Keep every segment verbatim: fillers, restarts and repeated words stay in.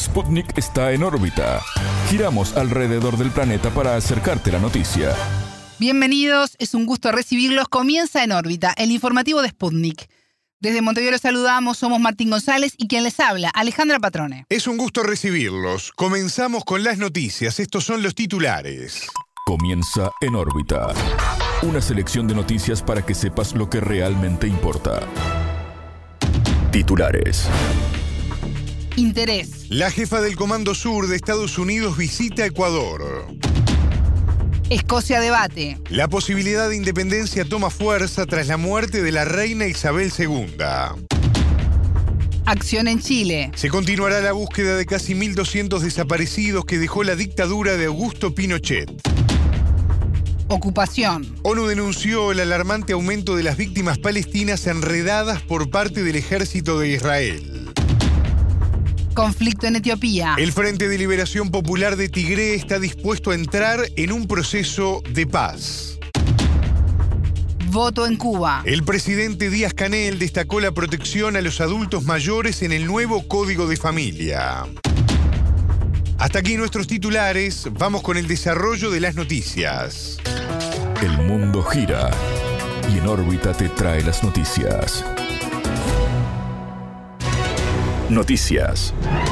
Sputnik está en órbita. Giramos alrededor del planeta para acercarte la noticia. Bienvenidos, es un gusto recibirlos. Comienza En órbita, el informativo de Sputnik. Desde Montevideo los saludamos, somos Martín González y quien les habla, Alejandra Patrone. Es un gusto recibirlos. Comenzamos con las noticias. Estos son los titulares. Comienza En órbita. Una selección de noticias para que sepas lo que realmente importa. Titulares. Interés. La jefa del Comando Sur de Estados Unidos visita Ecuador. Escocia debate. La posibilidad de independencia toma fuerza tras la muerte de la reina Isabel segunda. Acción en Chile. Se continuará la búsqueda de casi mil doscientos desaparecidos que dejó la dictadura de Augusto Pinochet. Ocupación. ONU denunció el alarmante aumento de las víctimas palestinas enredadas por parte del ejército de Israel. Conflicto en Etiopía. El Frente de Liberación Popular de Tigré está dispuesto a entrar en un proceso de paz. Voto en Cuba. El presidente Díaz-Canel destacó la protección a los adultos mayores en el nuevo Código de Familia. Hasta aquí nuestros titulares. Vamos con el desarrollo de las noticias. El mundo gira y En órbita te trae las noticias. Noticias.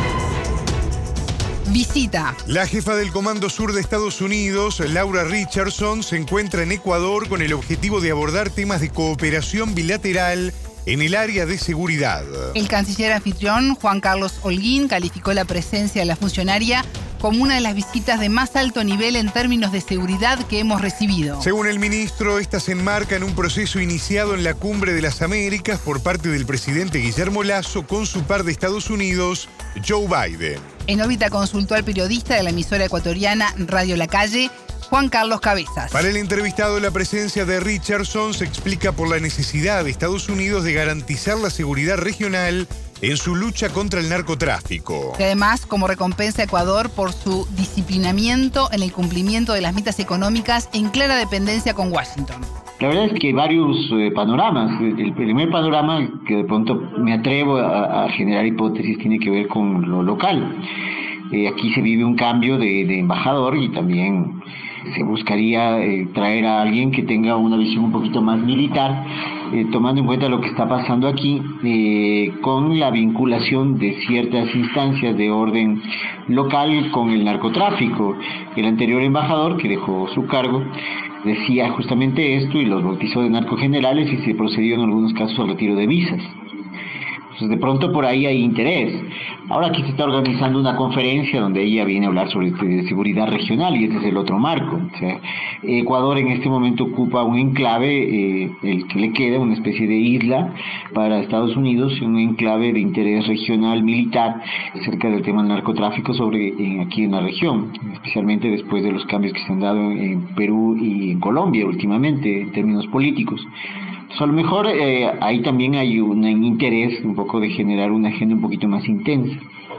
Visita. La jefa del Comando Sur de Estados Unidos, Laura Richardson, se encuentra en Ecuador con el objetivo de abordar temas de cooperación bilateral en el área de seguridad. El canciller anfitrión, Juan Carlos Holguín, calificó la presencia de la funcionaria como una de las visitas de más alto nivel en términos de seguridad que hemos recibido. Según el ministro, esta se enmarca en un proceso iniciado en la Cumbre de las Américas por parte del presidente Guillermo Lasso con su par de Estados Unidos, Joe Biden. En órbita consultó al periodista de la emisora ecuatoriana Radio La Calle, Juan Carlos Cabezas. Para el entrevistado, la presencia de Richardson se explica por la necesidad de Estados Unidos de garantizar la seguridad regional en su lucha contra el narcotráfico. Y además, como recompensa a Ecuador por su disciplinamiento en el cumplimiento de las metas económicas en clara dependencia con Washington. La verdad es que hay varios eh, panoramas. El primer panorama, que de pronto me atrevo a, a generar hipótesis, tiene que ver con lo local. Eh, aquí se vive un cambio de, de embajador y también se buscaría eh, traer a alguien que tenga una visión un poquito más militar, eh, tomando en cuenta lo que está pasando aquí, eh, con la vinculación de ciertas instancias de orden local con el narcotráfico. El anterior embajador, que dejó su cargo, decía justamente esto y los bautizó de narcogenerales y se procedió en algunos casos al retiro de visas. Entonces, de pronto por ahí hay interés. Ahora aquí se está organizando una conferencia donde ella viene a hablar sobre seguridad regional y ese es el otro marco. O sea, Ecuador en este momento ocupa un enclave, eh, el que le queda, una especie de isla para Estados Unidos, un enclave de interés regional militar acerca del tema del narcotráfico sobre eh, aquí en la región, especialmente después de los cambios que se han dado en Perú y en Colombia últimamente en términos políticos. Entonces, a lo mejor eh, ahí también hay un interés un poco de generar una agenda un poquito más intensa.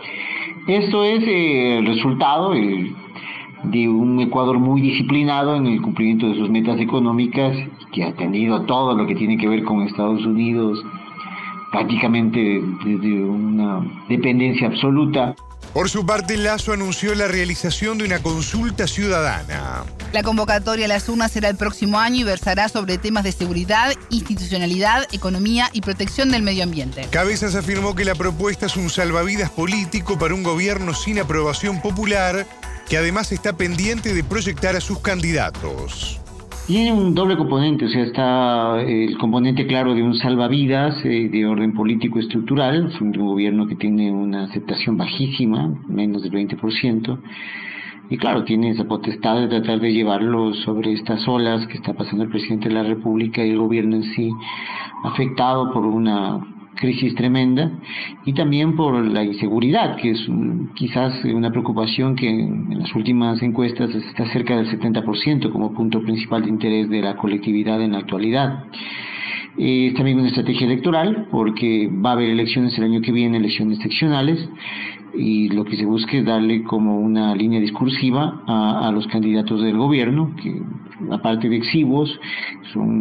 Esto es eh, el resultado eh, de un Ecuador muy disciplinado en el cumplimiento de sus metas económicas, que ha tenido todo lo que tiene que ver con Estados Unidos, prácticamente desde una dependencia absoluta. Por su parte, Lasso anunció la realización de una consulta ciudadana. La convocatoria a las urnas será el próximo año y versará sobre temas de seguridad, institucionalidad, economía y protección del medio ambiente. Cabezas afirmó que la propuesta es un salvavidas político para un gobierno sin aprobación popular, que además está pendiente de proyectar a sus candidatos. Tiene un doble componente, o sea, está el componente claro de un salvavidas eh, de orden político estructural, es un gobierno que tiene una aceptación bajísima, menos del veinte por ciento, y claro, tiene esa potestad de tratar de llevarlo sobre estas olas que está pasando el presidente de la República y el gobierno en sí, afectado por una crisis tremenda y también por la inseguridad, que es un, quizás una preocupación que en, en las últimas encuestas está cerca del setenta por ciento como punto principal de interés de la colectividad en la actualidad. Eh, es también una estrategia electoral porque va a haber elecciones el año que viene, elecciones seccionales, y lo que se busca es darle como una línea discursiva a, a los candidatos del gobierno, que aparte de exiguos, son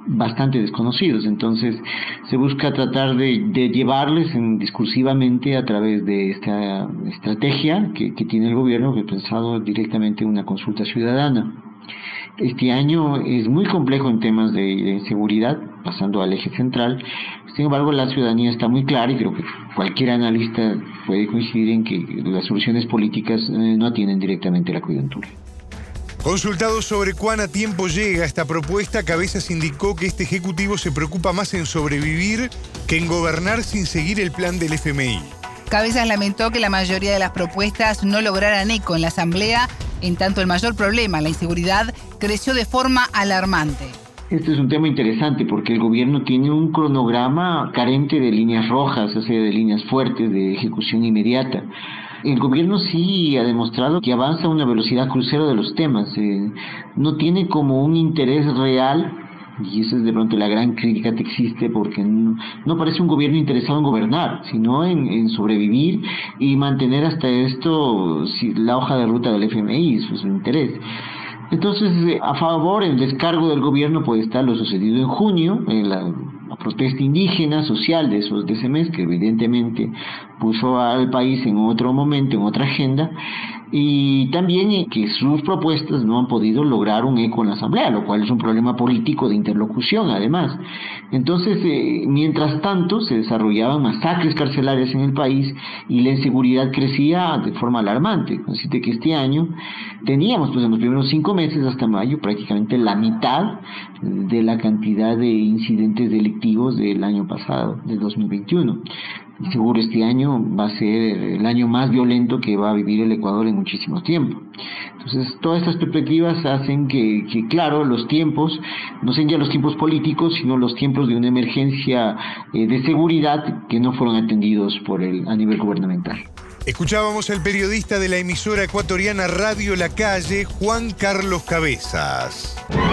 bastante desconocidos. Entonces se busca tratar de, de llevarles en, discursivamente a través de esta estrategia que, que tiene el gobierno, que ha pensado directamente en una consulta ciudadana. Este año es muy complejo en temas de, de seguridad, pasando al eje central. Sin embargo, la ciudadanía está muy clara y creo que cualquier analista puede coincidir en que las soluciones políticas eh, no atienden directamente a la coyuntura. Consultado sobre cuán a tiempo llega esta propuesta, Cabezas indicó que este ejecutivo se preocupa más en sobrevivir que en gobernar sin seguir el plan del F M I. Cabezas lamentó que la mayoría de las propuestas no lograran eco en la Asamblea, en tanto el mayor problema, la inseguridad, creció de forma alarmante. Este es un tema interesante porque el gobierno tiene un cronograma carente de líneas rojas, o sea, de líneas fuertes, de ejecución inmediata. El gobierno sí ha demostrado que avanza a una velocidad crucero de los temas. Eh, no tiene como un interés real, y esa es de pronto la gran crítica que existe, porque no, no parece un gobierno interesado en gobernar, sino en, en sobrevivir y mantener hasta esto si, la hoja de ruta del F M I, eso es su interés. Entonces, a favor, el descargo del gobierno puede estar lo sucedido en junio, en la, la protesta indígena social de, esos, de ese mes, que evidentemente puso al país en otro momento, en otra agenda, y también que sus propuestas no han podido lograr un eco en la Asamblea, lo cual es un problema político de interlocución, además. Entonces, eh, mientras tanto, se desarrollaban masacres carcelarias en el país y la inseguridad crecía de forma alarmante. Así que este año teníamos, pues en los primeros cinco meses hasta mayo, prácticamente la mitad de la cantidad de incidentes delictivos del año pasado, del dos mil veintiuno. Y seguro este año va a ser el año más violento que va a vivir el Ecuador en muchísimo tiempo. Entonces, todas estas perspectivas hacen que, que, claro, los tiempos, no sean ya los tiempos políticos, sino los tiempos de una emergencia eh, de seguridad que no fueron atendidos por el, a nivel gubernamental. Escuchábamos al periodista de la emisora ecuatoriana Radio La Calle, Juan Carlos Cabezas.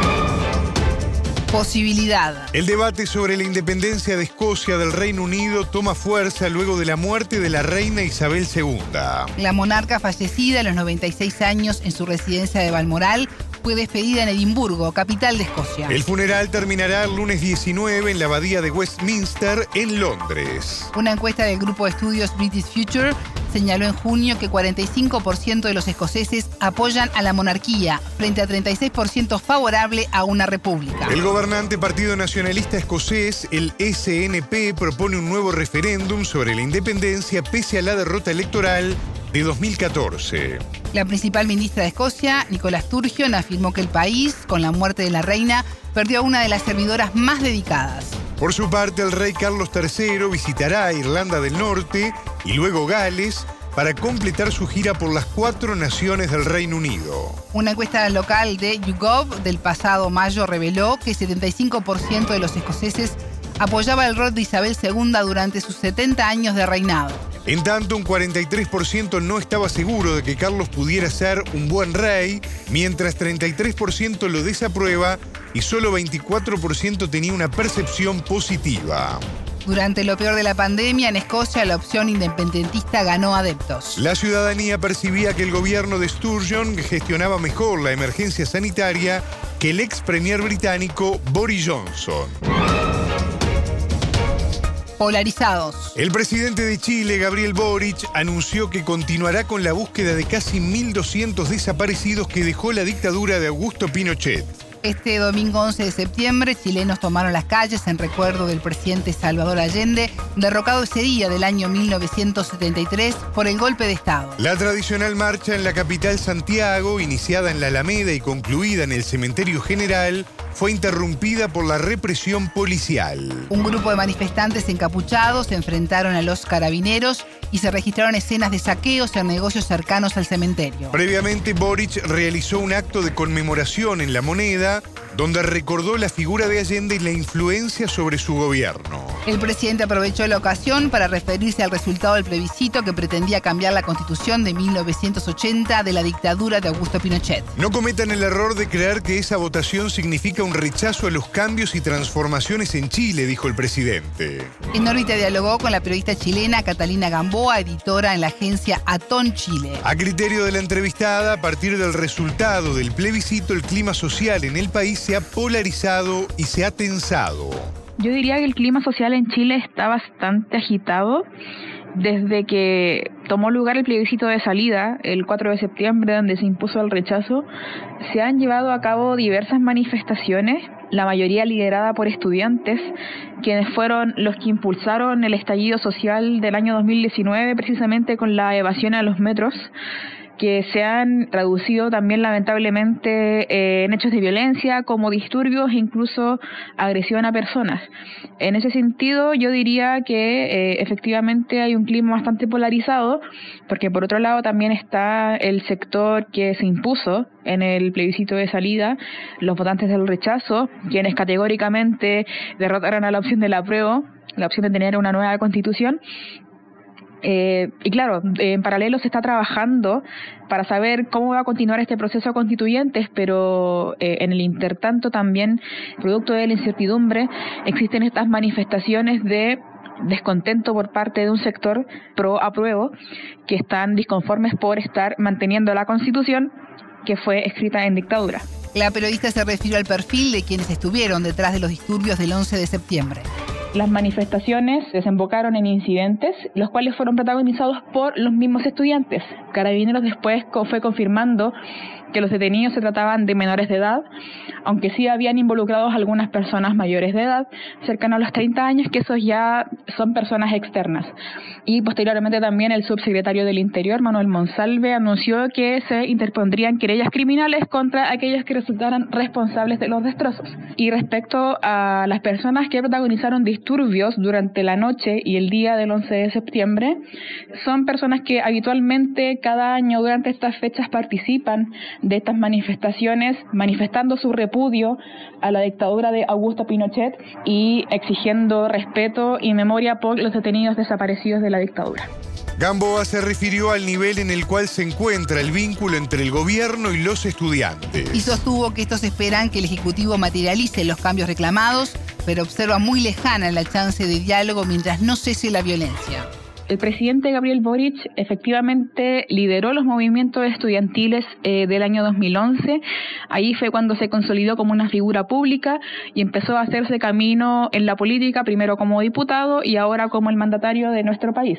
Posibilidad. El debate sobre la independencia de Escocia del Reino Unido toma fuerza luego de la muerte de la reina Isabel segunda. La monarca fallecida a los noventa y seis años en su residencia de Balmoral fue despedida en Edimburgo, capital de Escocia. El funeral terminará el lunes diecinueve en la abadía de Westminster, en Londres. Una encuesta del grupo de estudios British Future señaló en junio que cuarenta y cinco por ciento de los escoceses apoyan a la monarquía, frente a treinta y seis por ciento favorable a una república. El gobernante Partido Nacionalista Escocés, el S N P, propone un nuevo referéndum sobre la independencia pese a la derrota electoral de dos mil catorce. La principal ministra de Escocia, Nicola Sturgeon, afirmó que el país, con la muerte de la reina, perdió a una de las servidoras más dedicadas. Por su parte, el rey Carlos tercero visitará Irlanda del Norte y luego Gales para completar su gira por las cuatro naciones del Reino Unido. Una encuesta local de YouGov del pasado mayo reveló que setenta y cinco por ciento de los escoceses apoyaba el rol de Isabel segunda durante sus setenta años de reinado. En tanto, un cuarenta y tres por ciento no estaba seguro de que Carlos pudiera ser un buen rey, mientras treinta y tres por ciento lo desaprueba y solo veinticuatro por ciento tenía una percepción positiva. Durante lo peor de la pandemia, en Escocia la opción independentista ganó adeptos. La ciudadanía percibía que el gobierno de Sturgeon gestionaba mejor la emergencia sanitaria que el ex premier británico Boris Johnson. Polarizados. El presidente de Chile, Gabriel Boric, anunció que continuará con la búsqueda de casi mil doscientos desaparecidos que dejó la dictadura de Augusto Pinochet. Este domingo once de septiembre, chilenos tomaron las calles en recuerdo del presidente Salvador Allende, derrocado ese día del año mil novecientos setenta y tres por el golpe de Estado. La tradicional marcha en la capital Santiago, iniciada en la Alameda y concluida en el Cementerio General, fue interrumpida por la represión policial. Un grupo de manifestantes encapuchados se enfrentaron a los carabineros y se registraron escenas de saqueos en negocios cercanos al cementerio. Previamente, Boric realizó un acto de conmemoración en La Moneda, donde recordó la figura de Allende y la influencia sobre su gobierno. El presidente aprovechó la ocasión para referirse al resultado del plebiscito que pretendía cambiar la Constitución de mil novecientos ochenta de la dictadura de Augusto Pinochet. No cometan el error de creer que esa votación significa un rechazo a los cambios y transformaciones en Chile, dijo el presidente. En órbita dialogó con la periodista chilena Catalina Gamboa, editora en la agencia Atón Chile. A criterio de la entrevistada, a partir del resultado del plebiscito, el clima social en el país se ha polarizado y se ha tensado. Yo diría que el clima social en Chile está bastante agitado. Desde que tomó lugar el plebiscito de salida, el cuatro de septiembre, donde se impuso el rechazo, se han llevado a cabo diversas manifestaciones, la mayoría liderada por estudiantes, quienes fueron los que impulsaron el estallido social del año dos mil diecinueve, precisamente con la evasión a los metros, que se han traducido también lamentablemente eh, en hechos de violencia como disturbios e incluso agresión a personas. En ese sentido, yo diría que eh, efectivamente hay un clima bastante polarizado, porque por otro lado también está el sector que se impuso en el plebiscito de salida, los votantes del rechazo, quienes categóricamente derrotaron a la opción del apruebo, la opción de tener una nueva constitución. Eh, y claro, en paralelo se está trabajando para saber cómo va a continuar este proceso constituyente, pero eh, en el intertanto también, producto de la incertidumbre, existen estas manifestaciones de descontento por parte de un sector pro apruebo que están disconformes por estar manteniendo la Constitución que fue escrita en dictadura. La periodista se refirió al perfil de quienes estuvieron detrás de los disturbios del once de septiembre. Las manifestaciones desembocaron en incidentes, los cuales fueron protagonizados por los mismos estudiantes. Carabineros después fue confirmando que los detenidos se trataban de menores de edad, aunque sí habían involucrados algunas personas mayores de edad, cercanos a los treinta años, que esos ya son personas externas. Y posteriormente también el subsecretario del Interior, Manuel Monsalve, anunció que se interpondrían querellas criminales contra aquellos que resultaran responsables de los destrozos. Y respecto a las personas que protagonizaron disturbios durante la noche y el día del once de septiembre, son personas que habitualmente cada año durante estas fechas participan de estas manifestaciones, manifestando su repudio a la dictadura de Augusto Pinochet y exigiendo respeto y memoria por los detenidos desaparecidos de la dictadura. Gamboa se refirió al nivel en el cual se encuentra el vínculo entre el gobierno y los estudiantes. Y sostuvo que estos esperan que el Ejecutivo materialice los cambios reclamados, pero observa muy lejana la chance de diálogo mientras no cese la violencia. El presidente Gabriel Boric efectivamente lideró los movimientos estudiantiles eh, del año dos mil once. Ahí fue cuando se consolidó como una figura pública y empezó a hacerse camino en la política, primero como diputado y ahora como el mandatario de nuestro país.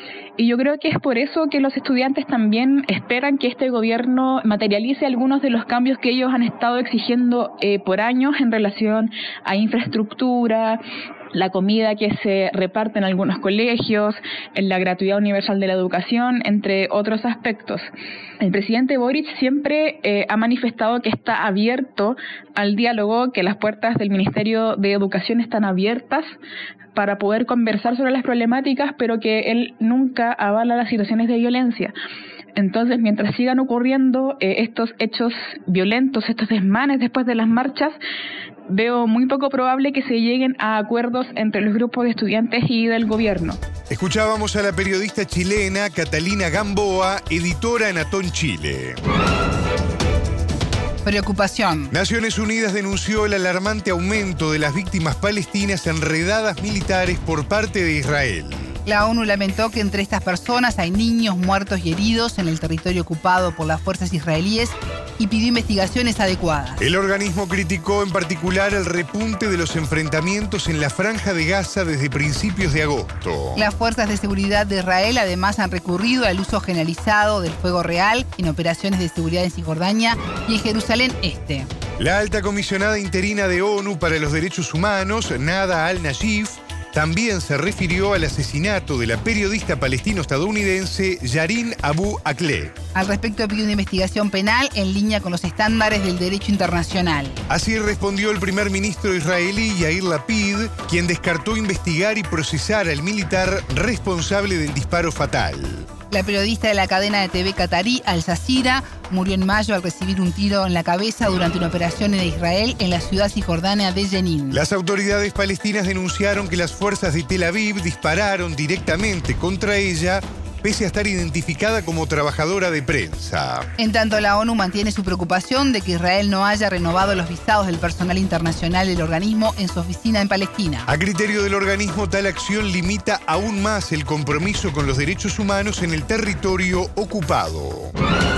Y yo creo que es por eso que los estudiantes también esperan que este gobierno materialice algunos de los cambios que ellos han estado exigiendo eh, por años en relación a infraestructura, la comida que se reparte en algunos colegios, en la gratuidad universal de la educación, entre otros aspectos. El presidente Boric siempre eh, ha manifestado que está abierto al diálogo, que las puertas del Ministerio de Educación están abiertas para poder conversar sobre las problemáticas, pero que él nunca avala las situaciones de violencia. Entonces, mientras sigan ocurriendo eh, estos hechos violentos, estos desmanes después de las marchas, veo muy poco probable que se lleguen a acuerdos entre los grupos de estudiantes y del gobierno. Escuchábamos a la periodista chilena Catalina Gamboa, editora en Atón Chile. Preocupación. Naciones Unidas denunció el alarmante aumento de las víctimas palestinas en redadas militares por parte de Israel. La ONU lamentó que entre estas personas hay niños muertos y heridos en el territorio ocupado por las fuerzas israelíes y pidió investigaciones adecuadas. El organismo criticó en particular el repunte de los enfrentamientos en la Franja de Gaza desde principios de agosto. Las fuerzas de seguridad de Israel además han recurrido al uso generalizado del fuego real en operaciones de seguridad en Cisjordania y en Jerusalén Este. La alta comisionada interina de ONU para los Derechos Humanos, Nada al-Nashif, también se refirió al asesinato de la periodista palestino-estadounidense Yarin Abu Akleh. Al respecto pidió una investigación penal en línea con los estándares del derecho internacional. Así respondió el primer ministro israelí Yair Lapid, quien descartó investigar y procesar al militar responsable del disparo fatal. La periodista de la cadena de T V catarí Al Jazeera murió en mayo al recibir un tiro en la cabeza durante una operación en Israel en la ciudad cisjordania de Jenin. Las autoridades palestinas denunciaron que las fuerzas de Tel Aviv dispararon directamente contra ella, pese a estar identificada como trabajadora de prensa. En tanto, la ONU mantiene su preocupación de que Israel no haya renovado los visados del personal internacional del organismo en su oficina en Palestina. A criterio del organismo, tal acción limita aún más el compromiso con los derechos humanos en el territorio ocupado.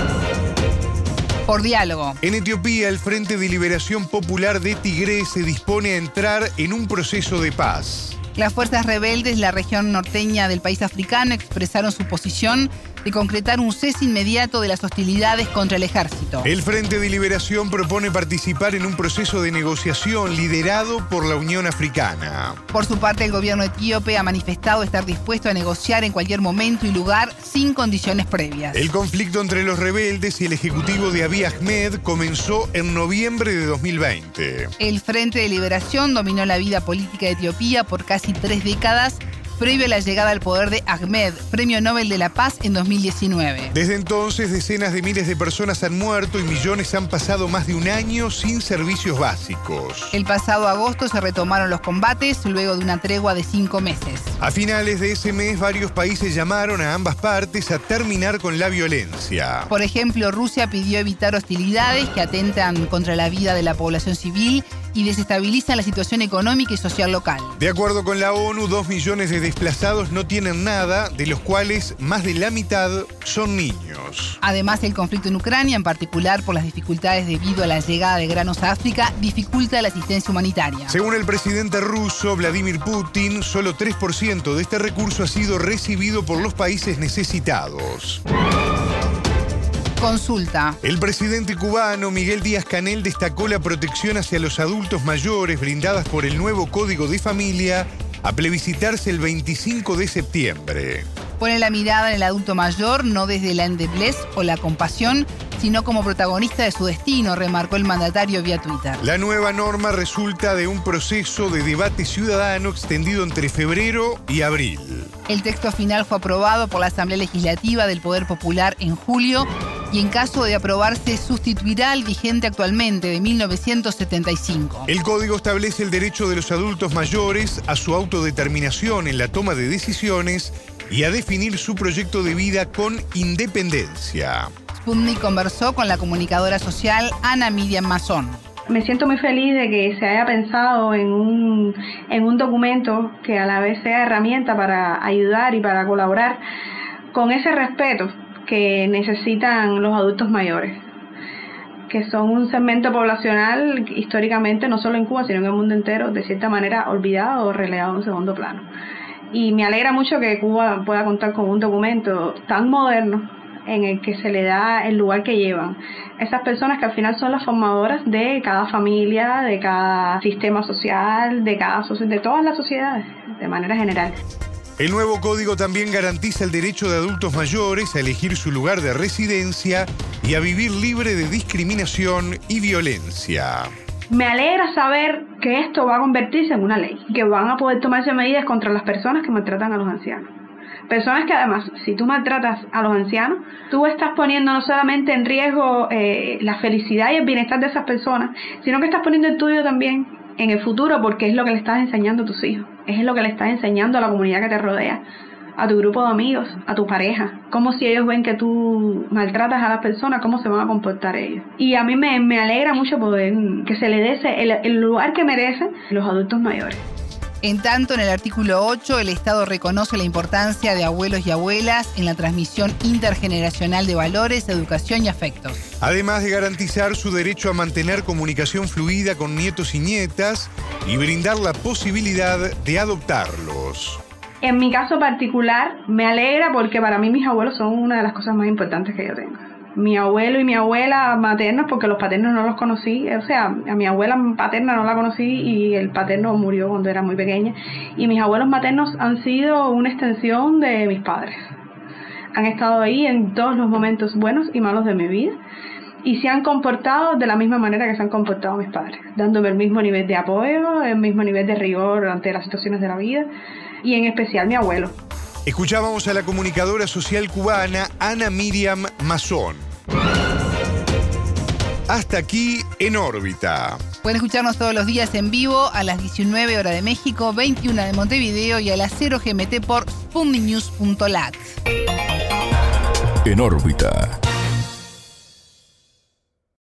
Por diálogo. En Etiopía, el Frente de Liberación Popular de Tigré se dispone a entrar en un proceso de paz. Las fuerzas rebeldes de la región norteña del país africano expresaron su posición de concretar un cese inmediato de las hostilidades contra el ejército. El Frente de Liberación propone participar en un proceso de negociación liderado por la Unión Africana. Por su parte, el gobierno etíope ha manifestado estar dispuesto a negociar en cualquier momento y lugar sin condiciones previas. El conflicto entre los rebeldes y el ejecutivo de Abiy Ahmed comenzó en noviembre de dos mil veinte. El Frente de Liberación dominó la vida política de Etiopía por casi tres décadas, previo a la llegada al poder de Ahmed, Premio Nobel de la Paz en dos mil diecinueve. Desde entonces, decenas de miles de personas han muerto y millones han pasado más de un año sin servicios básicos. El pasado agosto se retomaron los combates luego de una tregua de cinco meses. A finales de ese mes, varios países llamaron a ambas partes a terminar con la violencia. Por ejemplo, Rusia pidió evitar hostilidades que atentan contra la vida de la población civil y desestabilizan la situación económica y social local. De acuerdo con la ONU, dos millones de desplazados no tienen nada, de los cuales más de la mitad son niños. Además, el conflicto en Ucrania, en particular por las dificultades debido a la llegada de granos a África, dificulta la asistencia humanitaria. Según el presidente ruso Vladimir Putin, solo tres por ciento de este recurso ha sido recibido por los países necesitados. Consulta. El presidente cubano Miguel Díaz-Canel destacó la protección hacia los adultos mayores brindadas por el nuevo Código de Familia a plebiscitarse el veinticinco de septiembre. Pone la mirada en el adulto mayor no desde la endeblez o la compasión, sino como protagonista de su destino, remarcó el mandatario vía Twitter. La nueva norma resulta de un proceso de debate ciudadano extendido entre febrero y abril. El texto final fue aprobado por la Asamblea Legislativa del Poder Popular en julio y en caso de aprobarse sustituirá al vigente actualmente de mil novecientos setenta y cinco. El código establece el derecho de los adultos mayores a su autodeterminación en la toma de decisiones y a definir su proyecto de vida con independencia. Sputnik conversó con la comunicadora social Ana Miriam Mazón. Me siento muy feliz de que se haya pensado en un, en un documento que a la vez sea herramienta para ayudar y para colaborar con ese respeto que necesitan los adultos mayores, que son un segmento poblacional históricamente, no solo en Cuba, sino en el mundo entero, de cierta manera olvidado o relegado en un segundo plano. Y me alegra mucho que Cuba pueda contar con un documento tan moderno en el que se le da el lugar que llevan. Esas personas que al final son las formadoras de cada familia, de cada sistema social, de, cada, de todas las sociedades, de manera general. El nuevo código también garantiza el derecho de adultos mayores a elegir su lugar de residencia y a vivir libre de discriminación y violencia. Me alegra saber que esto va a convertirse en una ley, que van a poder tomarse medidas contra las personas que maltratan a los ancianos. Personas que además, si tú maltratas a los ancianos, tú estás poniendo no solamente en riesgo eh, la felicidad y el bienestar de esas personas, sino que estás poniendo el tuyo también en el futuro, porque es lo que le estás enseñando a tus hijos, es lo que le estás enseñando a la comunidad que te rodea, a tu grupo de amigos, a tu pareja. Como si ellos ven que tú maltratas a las personas, cómo se van a comportar ellos. Y a mí me, me alegra mucho poder que se le dé el, el lugar que merecen los adultos mayores. En tanto, en el artículo ocho, el Estado reconoce la importancia de abuelos y abuelas en la transmisión intergeneracional de valores, educación y afectos. Además de garantizar su derecho a mantener comunicación fluida con nietos y nietas y brindar la posibilidad de adoptarlos. En mi caso particular, me alegra porque para mí mis abuelos son una de las cosas más importantes que yo tengo. Mi abuelo y mi abuela maternos, porque los paternos no los conocí, o sea, a mi abuela paterna no la conocí y el paterno murió cuando era muy pequeña. Y mis abuelos maternos han sido una extensión de mis padres. Han estado ahí en todos los momentos buenos y malos de mi vida y se han comportado de la misma manera que se han comportado mis padres, dándome el mismo nivel de apoyo, el mismo nivel de rigor ante las situaciones de la vida y en especial mi abuelo. Escuchábamos a la comunicadora social cubana Ana Miriam Mazón. Hasta aquí En órbita. Pueden escucharnos todos los días en vivo a las diecinueve horas de México, veintiuna de Montevideo y a las cero G M T por sputniknews punto lat. En órbita.